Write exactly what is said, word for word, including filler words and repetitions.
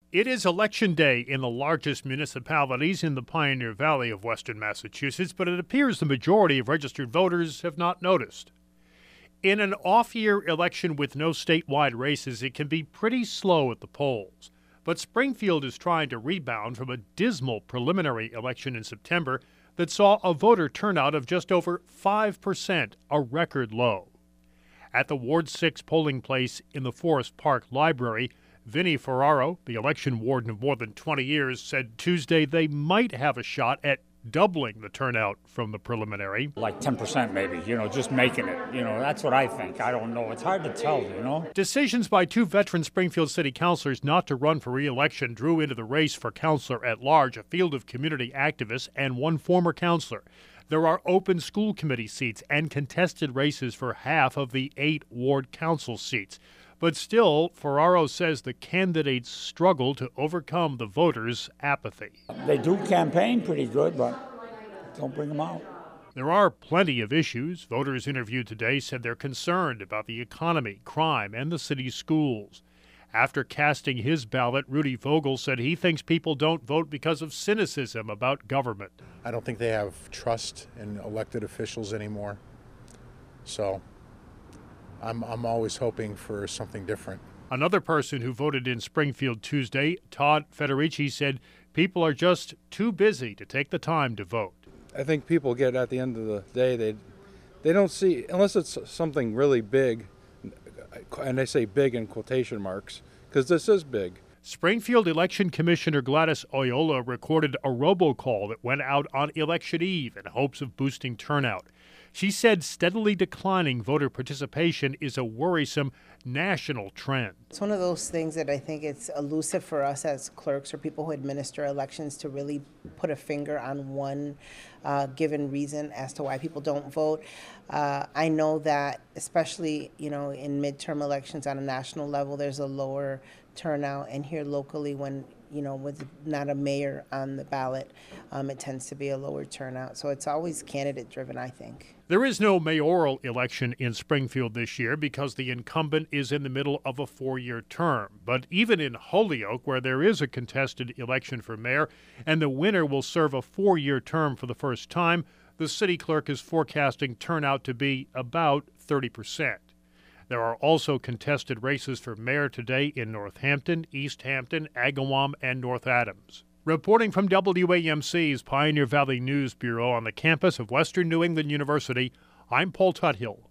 It is Election Day in the largest municipalities in the Pioneer Valley of western Massachusetts, but it appears the majority of registered voters have not noticed. In an off-year election with no statewide races, it can be pretty slow at the polls. But Springfield is trying to rebound from a dismal preliminary election in September that saw a voter turnout of just over five percent, a record low. At the Ward six polling place in the Forest Park Library, Vinnie Ferraro, the election warden of more than twenty years, said Tuesday they might have a shot at doubling the turnout from the preliminary. Like ten percent maybe, you know, just making it. You know, that's what I think. I don't know. It's hard to tell, you know. Decisions by two veteran Springfield city councilors not to run for re-election drew into the race for councilor at large a field of community activists and one former councilor. There are open school committee seats and contested races for half of the eight ward council seats. But still, Ferraro says the candidates struggle to overcome the voters' apathy. They do campaign pretty good, but don't bring them out. There are plenty of issues. Voters interviewed today said they're concerned about the economy, crime, and the city's schools. After casting his ballot, Rudy Vogel said he thinks people don't vote because of cynicism about government. I don't think they have trust in elected officials anymore. So I'm, I'm always hoping for something different. Another person who voted in Springfield Tuesday, Todd Federici, said people are just too busy to take the time to vote. I think people get at the end of the day, they they don't see, unless it's something really big, and I say big in quotation marks, because this is big. Springfield Election Commissioner Gladys Oyola recorded a robocall that went out on election eve in hopes of boosting turnout. She said steadily declining voter participation is a worrisome national trend. It's one of those things that I think it's elusive for us as clerks or people who administer elections to really put a finger on one uh, given reason as to why people don't vote. Uh, I know that especially, you know, in midterm elections on a national level, there's a lower turnout, and here locally when you know, with not a mayor on the ballot, um, it tends to be a lower turnout. So it's always candidate-driven, I think. There is no mayoral election in Springfield this year because the incumbent is in the middle of a four-year term. But even in Holyoke, where there is a contested election for mayor, and the winner will serve a four-year term for the first time, the city clerk is forecasting turnout to be about thirty percent. There are also contested races for mayor today in Northampton, East Hampton, Agawam, and North Adams. Reporting from W A M C's Pioneer Valley News Bureau on the campus of Western New England University, I'm Paul Tuthill.